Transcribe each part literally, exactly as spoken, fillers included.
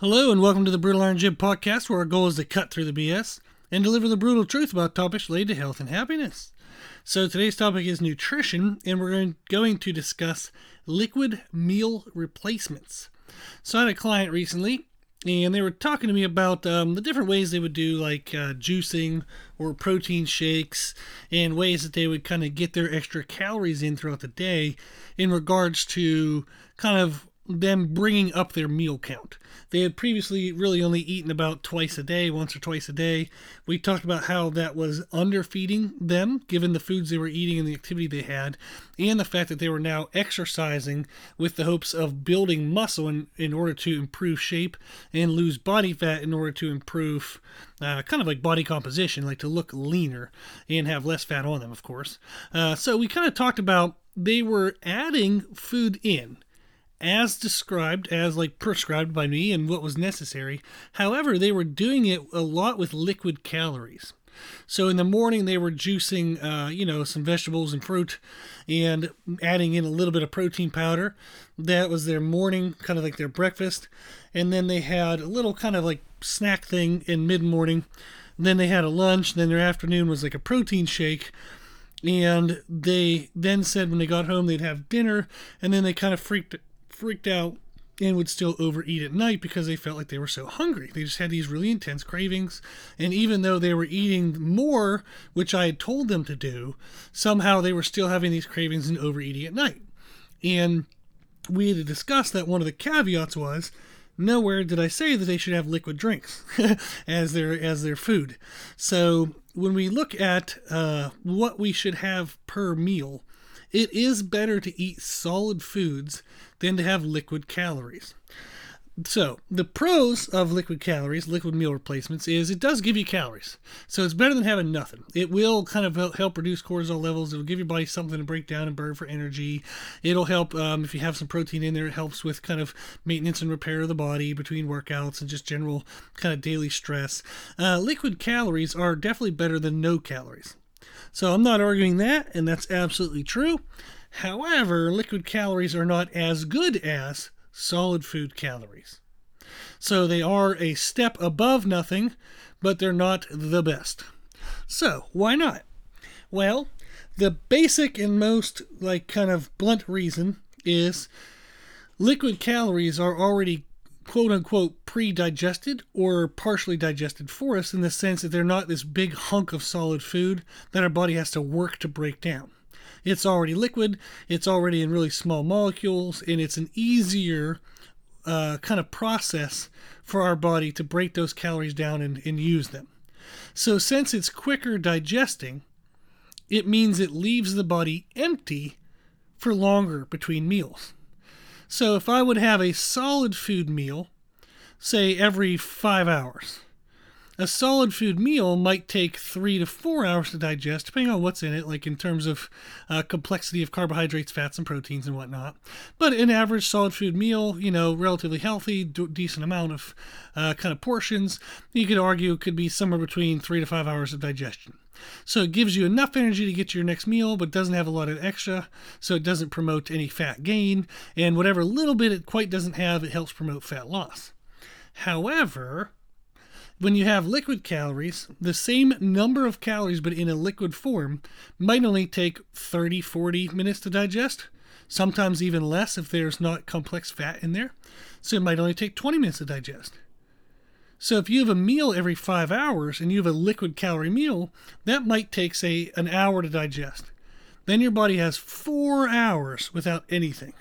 Hello and welcome to the Brutal Iron Jib podcast, where our goal is to cut through the B S and deliver the brutal truth about topics related to health and happiness. So today's topic is nutrition, and we're going to discuss liquid meal replacements. So I had a client recently, and they were talking to me about um, the different ways they would do like uh, juicing or protein shakes, and ways that they would kind of get their extra calories in throughout the day in regards to kind of them bringing up their meal count. They had previously really only eaten about twice a day, once or twice a day. We talked about how that was underfeeding them, given the foods they were eating and the activity they had, and the fact that they were now exercising with the hopes of building muscle in, in order to improve shape and lose body fat in order to improve uh, kind of like body composition, like to look leaner and have less fat on them, of course. Uh, so we kind of talked about they were adding food in as described, as like prescribed by me and what was necessary. However, they were doing it a lot with liquid calories. So in the morning, they were juicing, uh, you know, some vegetables and fruit and adding in a little bit of protein powder. That was their morning, kind of like their breakfast. And then they had a little kind of like snack thing in mid-morning. Then they had a lunch. Then their afternoon was like a protein shake. And they then said when they got home, they'd have dinner. And then they kind of freaked freaked out and would still overeat at night because they felt like they were so hungry. They just had these really intense cravings. And even though they were eating more, which I had told them to do, somehow they were still having these cravings and overeating at night. And we had discussed that one of the caveats was, nowhere did I say that they should have liquid drinks as their as their food. So when we look at uh, what we should have per meal, it is better to eat solid foods than to have liquid calories. So, the pros of liquid calories, liquid meal replacements, is it does give you calories. So, it's better than having nothing. It will kind of help reduce cortisol levels. It'll give your body something to break down and burn for energy. It'll help, um, if you have some protein in there, it helps with kind of maintenance and repair of the body between workouts and just general kind of daily stress. Uh, liquid calories are definitely better than no calories. So I'm not arguing that, and that's absolutely true. However, liquid calories are not as good as solid food calories. So they are a step above nothing, but they're not the best. So why not? Well, the basic and most like kind of blunt reason is liquid calories are already quote-unquote pre-digested or partially digested for us, in the sense that they're not this big hunk of solid food that our body has to work to break down. It's already liquid, it's already in really small molecules, and it's an easier uh, kind of process for our body to break those calories down and, and use them. So since it's quicker digesting, it means it leaves the body empty for longer between meals. So if I would have a solid food meal, say every five hours, a solid food meal might take three to four hours to digest, depending on what's in it, like in terms of uh, complexity of carbohydrates, fats, and proteins and whatnot. But an average solid food meal, you know, relatively healthy, d- decent amount of uh, kind of portions, you could argue could be somewhere between three to five hours of digestion. So it gives you enough energy to get to your next meal, but doesn't have a lot of extra, so it doesn't promote any fat gain, and whatever little bit it quite doesn't have, it helps promote fat loss. However, when you have liquid calories, the same number of calories but in a liquid form might only take thirty, forty minutes to digest, sometimes even less if there's not complex fat in there, so it might only take twenty minutes to digest. So if you have a meal every five hours and you have a liquid calorie meal, that might take, say, an hour to digest. Then your body has four hours without anything.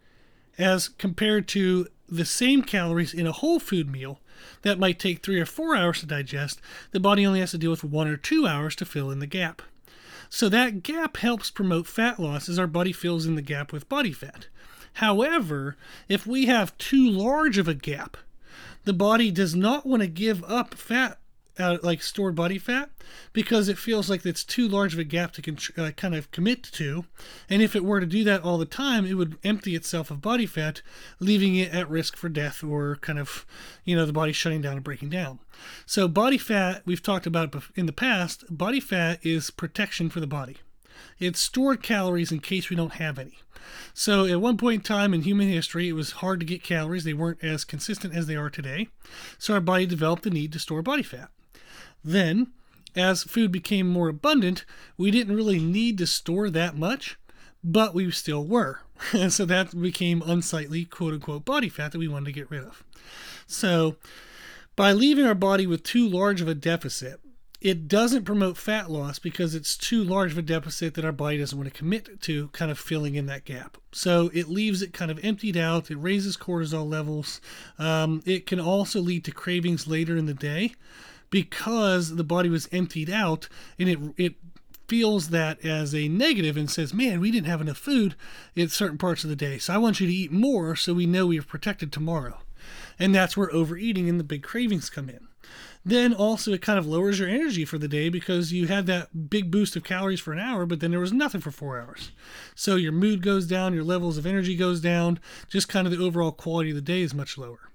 As compared to the same calories in a whole food meal, that might take three or four hours to digest, the body only has to deal with one or two hours to fill in the gap. So that gap helps promote fat loss as our body fills in the gap with body fat. However, if we have too large of a gap, the body does not want to give up fat, uh, like stored body fat, because it feels like it's too large of a gap to con- uh, kind of commit to. And if it were to do that all the time, it would empty itself of body fat, leaving it at risk for death or kind of, you know, the body shutting down and breaking down. So body fat, we've talked about in the past, body fat is protection for the body. It's stored calories in case we don't have any. So at one point in time in human history, it was hard to get calories. They weren't as consistent as they are today. So our body developed the need to store body fat. Then, as food became more abundant, we didn't really need to store that much, but we still were. So that became unsightly, quote-unquote, body fat that we wanted to get rid of. So by leaving our body with too large of a deficit, it doesn't promote fat loss because it's too large of a deficit that our body doesn't want to commit to kind of filling in that gap. So it leaves it kind of emptied out. It raises cortisol levels. Um, it can also lead to cravings later in the day because the body was emptied out, and it it feels that as a negative and says, man, we didn't have enough food in certain parts of the day. So I want you to eat more so we know we are protected tomorrow. And that's where overeating and the big cravings come in. Then also it kind of lowers your energy for the day because you had that big boost of calories for an hour, but then there was nothing for four hours. So your mood goes down, your levels of energy goes down, just kind of the overall quality of the day is much lower.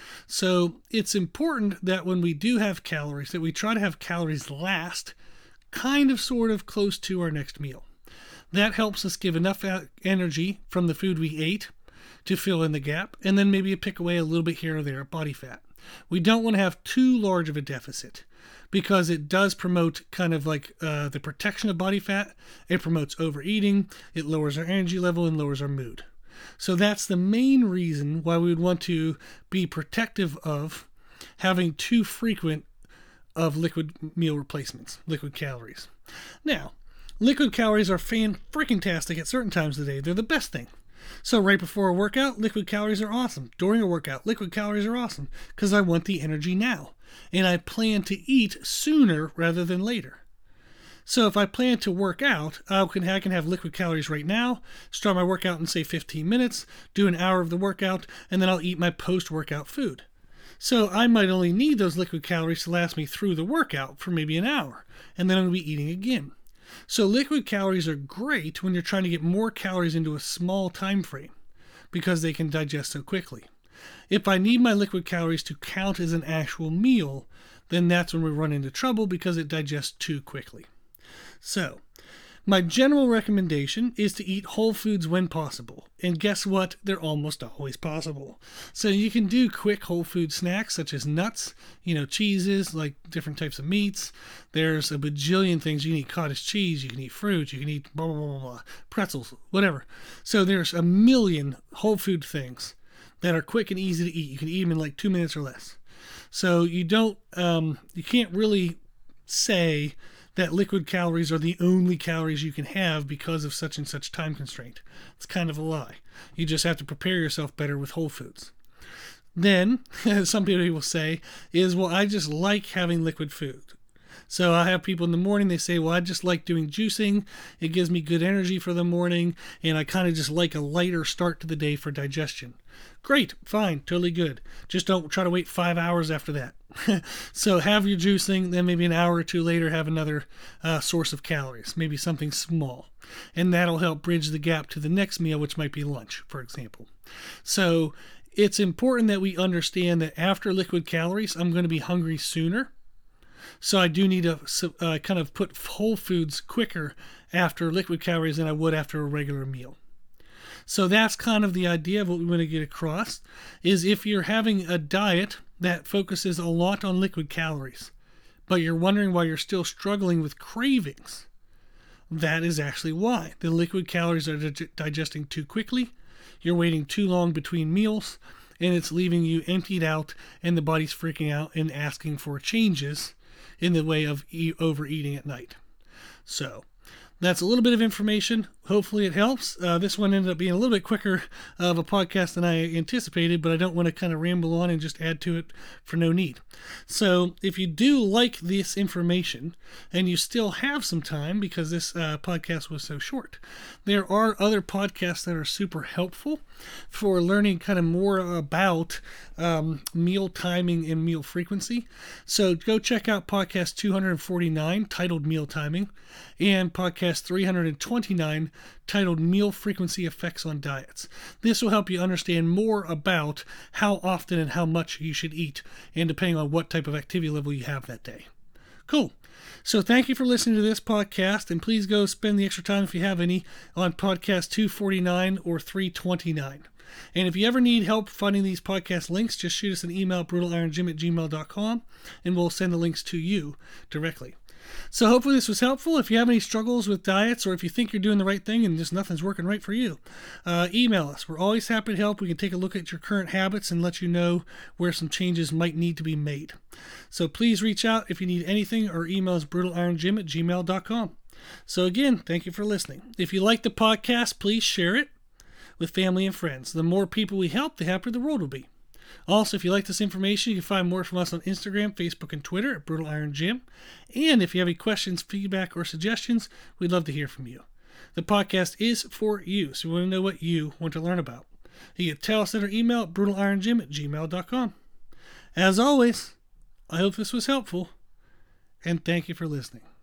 So it's important that when we do have calories, that we try to have calories last kind of sort of close to our next meal. That helps us give enough energy from the food we ate to fill in the gap, and then maybe pick away a little bit here or there of body fat. We don't want to have too large of a deficit because it does promote kind of like uh, the protection of body fat. It promotes overeating, it lowers our energy level, and lowers our mood. So that's the main reason why we would want to be protective of having too frequent of liquid meal replacements, liquid calories. Now, liquid calories are fan-freaking-tastic at certain times of the day. They're the best thing. So right before a workout, liquid calories are awesome. During a workout, liquid calories are awesome because I want the energy now. And I plan to eat sooner rather than later. So if I plan to work out, I can, I can have liquid calories right now, start my workout in, say, fifteen minutes, do an hour of the workout, and then I'll eat my post-workout food. So I might only need those liquid calories to last me through the workout for maybe an hour, and then I'm going to be eating again. So liquid calories are great when you're trying to get more calories into a small time frame because they can digest so quickly. If I need my liquid calories to count as an actual meal, then that's when we run into trouble because it digests too quickly. So, my general recommendation is to eat whole foods when possible. And guess what? They're almost always possible. So you can do quick whole food snacks such as nuts, you know, cheeses, like different types of meats. There's a bajillion things. You can eat cottage cheese, you can eat fruit, you can eat blah, blah, blah, blah, pretzels, whatever. So there's a million whole food things that are quick and easy to eat. You can eat them in like two minutes or less. So you don't, um, you can't really say that liquid calories are the only calories you can have because of such and such time constraint. It's kind of a lie. You just have to prepare yourself better with whole foods. Then, some people will say, is, well, I just like having liquid food. So I have people in the morning, they say, well, I just like doing juicing. It gives me good energy for the morning, and I kind of just like a lighter start to the day for digestion. Great, fine, totally good. Just don't try to wait five hours after that. So have your juicing, then maybe an hour or two later have another uh, source of calories, maybe something small. And that'll help bridge the gap to the next meal, which might be lunch, for example. So it's important that we understand that after liquid calories, I'm going to be hungry sooner. So I do need to uh, kind of put whole foods quicker after liquid calories than I would after a regular meal. So that's kind of the idea of what we want to get across, is if you're having a diet that focuses a lot on liquid calories, but you're wondering why you're still struggling with cravings, that is actually why. The liquid calories are dig- digesting too quickly, you're waiting too long between meals, and it's leaving you emptied out, and the body's freaking out and asking for changes in the way of e- overeating at night. So that's a little bit of information. Hopefully it helps. Uh, this one ended up being a little bit quicker of a podcast than I anticipated, but I don't want to kind of ramble on and just add to it for no need. So if you do like this information and you still have some time because this uh, podcast was so short, there are other podcasts that are super helpful for learning kind of more about um, meal timing and meal frequency. So go check out podcast two forty-nine titled Meal Timing and podcast three twenty-nine titled Meal Frequency Effects on Diets. This will help you understand more about how often and how much you should eat, and depending on what type of activity level you have that day. Cool. So thank you for listening to this podcast, and please go spend the extra time, if you have any, on podcast two forty-nine or three twenty-nine. And if you ever need help finding these podcast links, just shoot us an email at brutal iron gym at gmail dot com, and we'll send the links to you directly. So hopefully this was helpful. If you have any struggles with diets, or if you think you're doing the right thing and just nothing's working right for you, uh, email us. We're always happy to help. We can take a look at your current habits and let you know where some changes might need to be made. So please reach out if you need anything, or email us brutal iron gym at gmail dot com. So again, thank you for listening. If you like the podcast, please share it with family and friends. The more people we help, the happier the world will be. Also, if you like this information, you can find more from us on Instagram, Facebook, and Twitter at Brutal Iron Gym. And if you have any questions, feedback, or suggestions, we'd love to hear from you. The podcast is for you, so we want to know what you want to learn about. You can tell us at our email at brutal iron gym at gmail dot com. As always, I hope this was helpful, and thank you for listening.